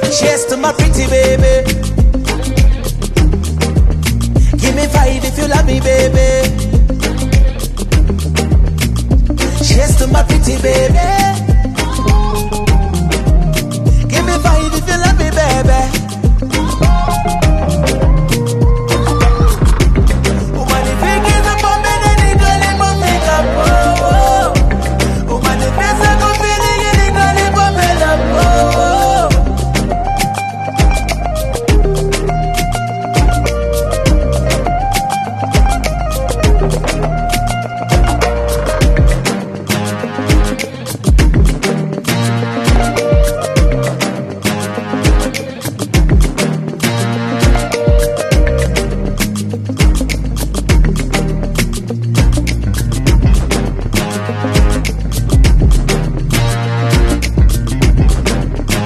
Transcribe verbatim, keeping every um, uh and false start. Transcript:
Cheers to my pretty baby. Give me five if you love me, baby. Cheers to my pretty baby.